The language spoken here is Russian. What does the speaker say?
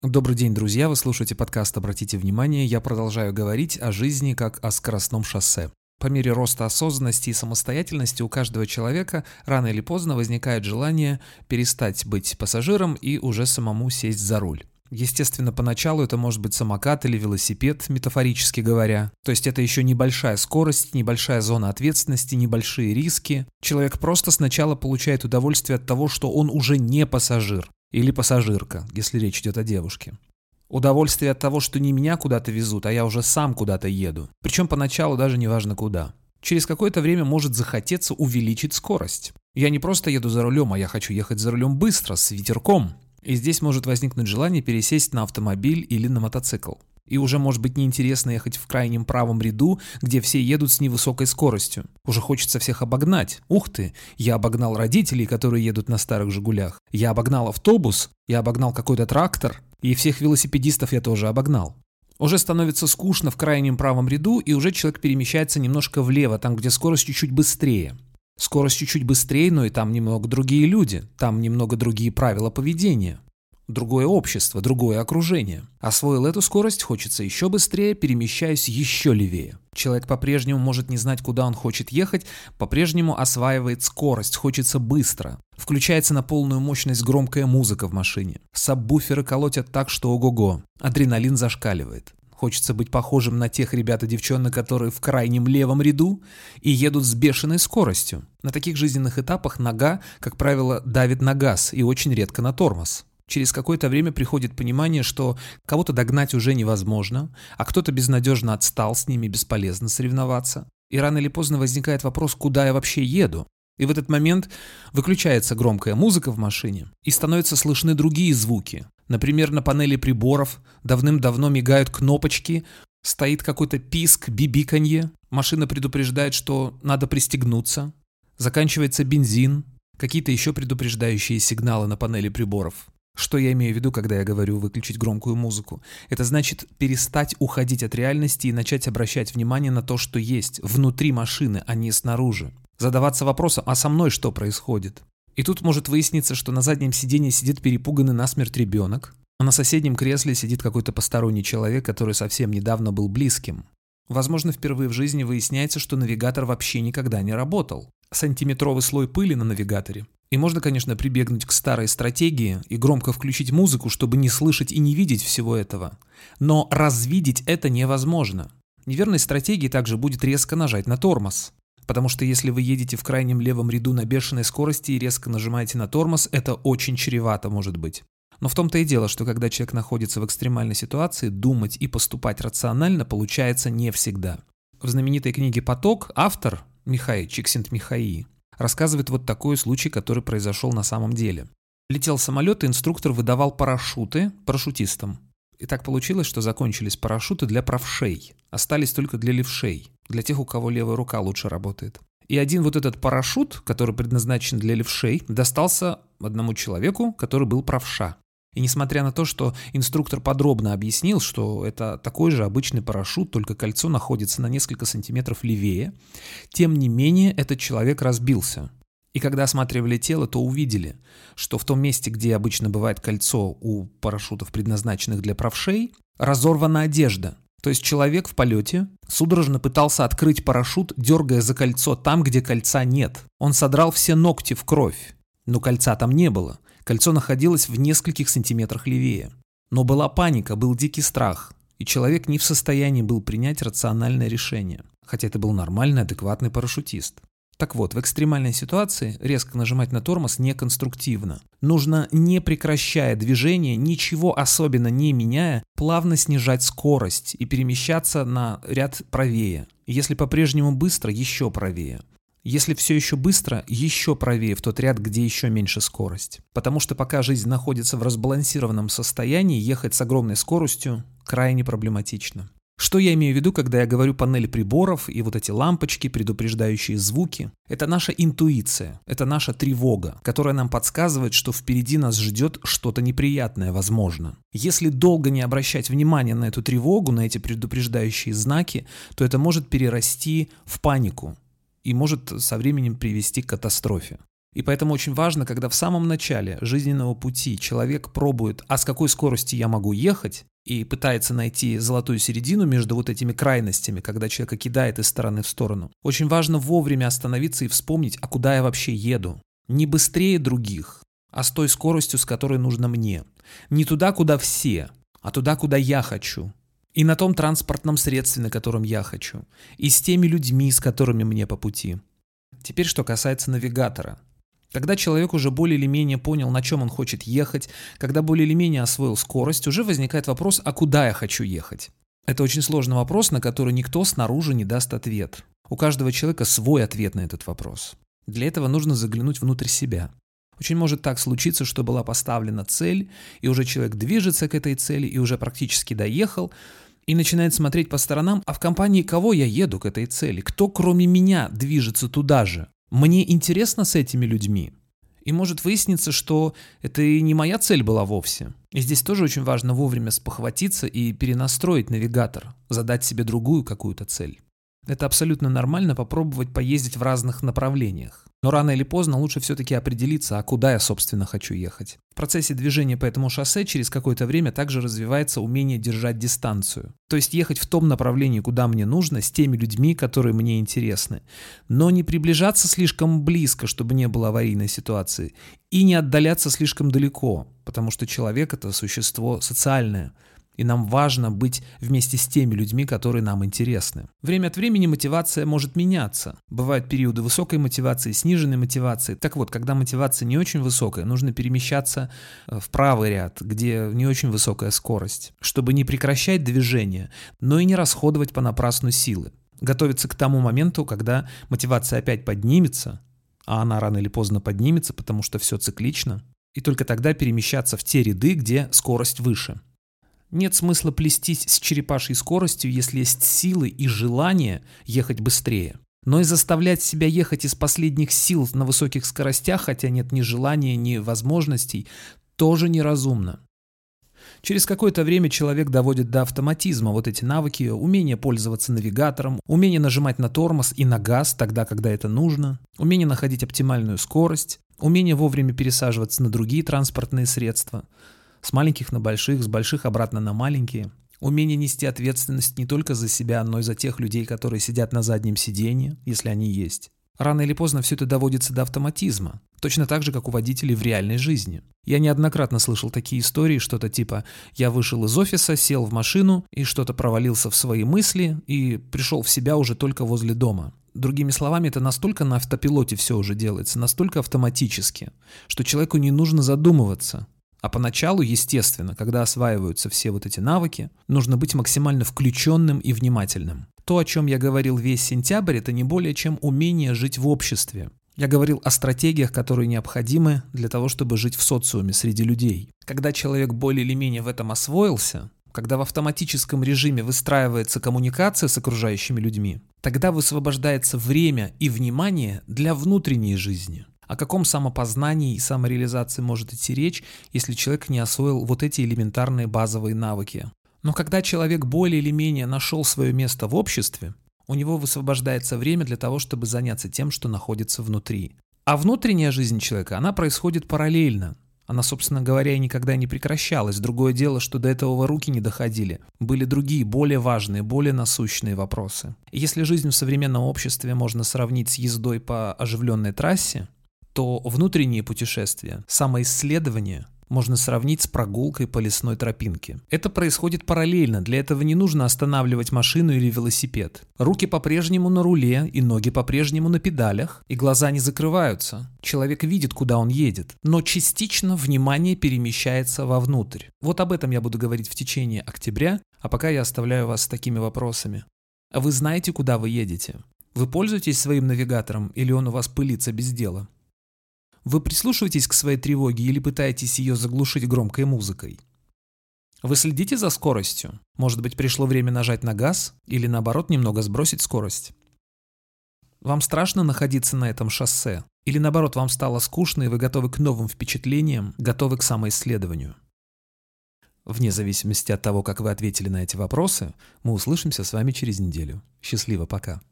Добрый день, друзья! Вы слушаете подкаст «Обратите внимание». Я продолжаю говорить о жизни как о скоростном шоссе. По мере роста осознанности и самостоятельности у каждого человека рано или поздно возникает желание перестать быть пассажиром и уже самому сесть за руль. Естественно, поначалу это может быть самокат или велосипед, метафорически говоря. То есть это еще небольшая скорость, небольшая зона ответственности, небольшие риски. Человек просто сначала получает удовольствие от того, что он уже не пассажир. Или пассажирка, если речь идет о девушке. Удовольствие от того, что не меня куда-то везут, а я уже сам куда-то еду. Причем поначалу даже не важно куда. Через какое-то время может захотеться увеличить скорость. Я не просто еду за рулем, а я хочу ехать за рулем быстро, с ветерком. И здесь может возникнуть желание пересесть на автомобиль или на мотоцикл. И уже может быть неинтересно ехать в крайнем правом ряду, где все едут с невысокой скоростью. Уже хочется всех обогнать. Ух ты, я обогнал родителей, которые едут на старых «Жигулях». Я обогнал автобус, я обогнал какой-то трактор. И всех велосипедистов я тоже обогнал. Уже становится скучно в крайнем правом ряду, и уже человек перемещается немножко влево, там, где скорость чуть-чуть быстрее. Скорость чуть-чуть быстрее, но и там немного другие люди, там немного другие правила поведения. Другое общество, другое окружение. Освоил эту скорость, хочется еще быстрее, перемещаюсь еще левее. Человек по-прежнему может не знать, куда он хочет ехать, по-прежнему осваивает скорость, хочется быстро. Включается на полную мощность громкая музыка в машине. Сабвуферы колотят так, что ого-го. Адреналин зашкаливает. Хочется быть похожим на тех ребят и девчонок, которые в крайнем левом ряду и едут с бешеной скоростью. На таких жизненных этапах нога, как правило, давит на газ и очень редко на тормоз. Через какое-то время приходит понимание, что кого-то догнать уже невозможно, а кто-то безнадежно отстал, с ними бесполезно соревноваться. И рано или поздно возникает вопрос, куда я вообще еду. И в этот момент выключается громкая музыка в машине, и становятся слышны другие звуки. Например, на панели приборов давным-давно мигают кнопочки, стоит какой-то писк, бибиканье, машина предупреждает, что надо пристегнуться, заканчивается бензин, какие-то еще предупреждающие сигналы на панели приборов. Что я имею в виду, когда я говорю выключить громкую музыку? Это значит перестать уходить от реальности и начать обращать внимание на то, что есть внутри машины, а не снаружи. Задаваться вопросом, а со мной что происходит? И тут может выясниться, что на заднем сиденье сидит перепуганный насмерть ребенок, а на соседнем кресле сидит какой-то посторонний человек, который совсем недавно был близким. Возможно, впервые в жизни выясняется, что навигатор вообще никогда не работал. Сантиметровый слой пыли на навигаторе. И можно, конечно, прибегнуть к старой стратегии и громко включить музыку, чтобы не слышать и не видеть всего этого. Но развидеть это невозможно. Неверной стратегией также будет резко нажать на тормоз. Потому что если вы едете в крайнем левом ряду на бешеной скорости и резко нажимаете на тормоз, это очень чревато может быть. Но в том-то и дело, что когда человек находится в экстремальной ситуации, думать и поступать рационально получается не всегда. В знаменитой книге «Поток» автор Михай Чиксент-Михаи рассказывает вот такой случай, который произошел на самом деле. Летел самолет, и инструктор выдавал парашюты парашютистам. И так получилось, что закончились парашюты для правшей. Остались только для левшей, для тех, у кого левая рука лучше работает. И один вот этот парашют, который предназначен для левшей, достался одному человеку, который был правша. И несмотря на то, что инструктор подробно объяснил, что это такой же обычный парашют, только кольцо находится на несколько сантиметров левее, тем не менее этот человек разбился. И когда осматривали тело, то увидели, что в том месте, где обычно бывает кольцо у парашютов, предназначенных для правшей, разорвана одежда. То есть человек в полете судорожно пытался открыть парашют, дергая за кольцо там, где кольца нет. Он содрал все ногти в кровь, но кольца там не было. Кольцо находилось в нескольких сантиметрах левее. Но была паника, был дикий страх, и человек не в состоянии был принять рациональное решение, хотя это был нормальный, адекватный парашютист. Так вот, в экстремальной ситуации резко нажимать на тормоз неконструктивно. Нужно, не прекращая движение, ничего особенно не меняя, плавно снижать скорость и перемещаться на ряд правее. Если по-прежнему быстро, еще правее. Если все еще быстро, еще правее в тот ряд, где еще меньше скорость. Потому что пока жизнь находится в разбалансированном состоянии, ехать с огромной скоростью крайне проблематично. Что я имею в виду, когда я говорю панель приборов и вот эти лампочки, предупреждающие звуки? Это наша интуиция, это наша тревога, которая нам подсказывает, что впереди нас ждет что-то неприятное, возможно. Если долго не обращать внимания на эту тревогу, на эти предупреждающие знаки, то это может перерасти в панику и может со временем привести к катастрофе. И поэтому очень важно, когда в самом начале жизненного пути человек пробует, а с какой скоростью я могу ехать, и пытается найти золотую середину между вот этими крайностями, когда человека кидает из стороны в сторону. Очень важно вовремя остановиться и вспомнить, а куда я вообще еду. Не быстрее других, а с той скоростью, с которой нужно мне. Не туда, куда все, а туда, куда я хочу. И на том транспортном средстве, на котором я хочу. И с теми людьми, с которыми мне по пути. Теперь, что касается навигатора. Когда человек уже более или менее понял, на чем он хочет ехать, когда более или менее освоил скорость, уже возникает вопрос, а куда я хочу ехать? Это очень сложный вопрос, на который никто снаружи не даст ответ. У каждого человека свой ответ на этот вопрос. Для этого нужно заглянуть внутрь себя. Очень может так случиться, что была поставлена цель, и уже человек движется к этой цели, и уже практически доехал, и начинает смотреть по сторонам, а в компании кого я еду к этой цели? Кто кроме меня движется туда же? Мне интересно с этими людьми. И может выясниться, что это и не моя цель была вовсе. И здесь тоже очень важно вовремя спохватиться и перенастроить навигатор, задать себе другую какую-то цель. Это абсолютно нормально попробовать поездить в разных направлениях. Но рано или поздно лучше все-таки определиться, а куда я, собственно, хочу ехать. В процессе движения по этому шоссе через какое-то время также развивается умение держать дистанцию. То есть ехать в том направлении, куда мне нужно, с теми людьми, которые мне интересны. Но не приближаться слишком близко, чтобы не было аварийной ситуации. И не отдаляться слишком далеко, потому что человек — это существо социальное. И нам важно быть вместе с теми людьми, которые нам интересны. Время от времени мотивация может меняться. Бывают периоды высокой мотивации, сниженной мотивации. Так вот, когда мотивация не очень высокая, нужно перемещаться в правый ряд, где не очень высокая скорость, чтобы не прекращать движение, но и не расходовать понапрасну силы. Готовиться к тому моменту, когда мотивация опять поднимется, а она рано или поздно поднимется, потому что все циклично, и только тогда перемещаться в те ряды, где скорость выше. Нет смысла плестись с черепашьей скоростью, если есть силы и желание ехать быстрее. Но и заставлять себя ехать из последних сил на высоких скоростях, хотя нет ни желания, ни возможностей, тоже неразумно. Через какое-то время человек доводит до автоматизма вот эти навыки, умение пользоваться навигатором, умение нажимать на тормоз и на газ тогда, когда это нужно, умение находить оптимальную скорость, умение вовремя пересаживаться на другие транспортные средства. С маленьких на больших, с больших обратно на маленькие. Умение нести ответственность не только за себя, но и за тех людей, которые сидят на заднем сиденье, если они есть. Рано или поздно все это доводится до автоматизма. Точно так же, как у водителей в реальной жизни. Я неоднократно слышал такие истории, что-то типа «я вышел из офиса, сел в машину и что-то провалился в свои мысли и пришел в себя уже только возле дома». Другими словами, это настолько на автопилоте все уже делается, настолько автоматически, что человеку не нужно задумываться. А поначалу, естественно, когда осваиваются все вот эти навыки, нужно быть максимально включенным и внимательным. То, о чем я говорил весь сентябрь, это не более чем умение жить в обществе. Я говорил о стратегиях, которые необходимы для того, чтобы жить в социуме среди людей. Когда человек более или менее в этом освоился, когда в автоматическом режиме выстраивается коммуникация с окружающими людьми, тогда высвобождается время и внимание для внутренней жизни. О каком самопознании и самореализации может идти речь, если человек не освоил вот эти элементарные базовые навыки? Но когда человек более или менее нашел свое место в обществе, у него высвобождается время для того, чтобы заняться тем, что находится внутри. А внутренняя жизнь человека, она происходит параллельно. Она, собственно говоря, и никогда не прекращалась. Другое дело, что до этого руки не доходили. Были другие, более важные, более насущные вопросы. И если жизнь в современном обществе можно сравнить с ездой по оживленной трассе, то внутренние путешествия, самоисследование можно сравнить с прогулкой по лесной тропинке. Это происходит параллельно, для этого не нужно останавливать машину или велосипед. Руки по-прежнему на руле, и ноги по-прежнему на педалях, и глаза не закрываются. Человек видит, куда он едет, но частично внимание перемещается вовнутрь. Вот об этом я буду говорить в течение октября, а пока я оставляю вас с такими вопросами. А вы знаете, куда вы едете? Вы пользуетесь своим навигатором, или он у вас пылится без дела? Вы прислушиваетесь к своей тревоге или пытаетесь ее заглушить громкой музыкой? Вы следите за скоростью? Может быть, пришло время нажать на газ или, наоборот, немного сбросить скорость? Вам страшно находиться на этом шоссе? Или, наоборот, вам стало скучно и вы готовы к новым впечатлениям, готовы к самоисследованию? Вне зависимости от того, как вы ответили на эти вопросы, мы услышимся с вами через неделю. Счастливо, пока.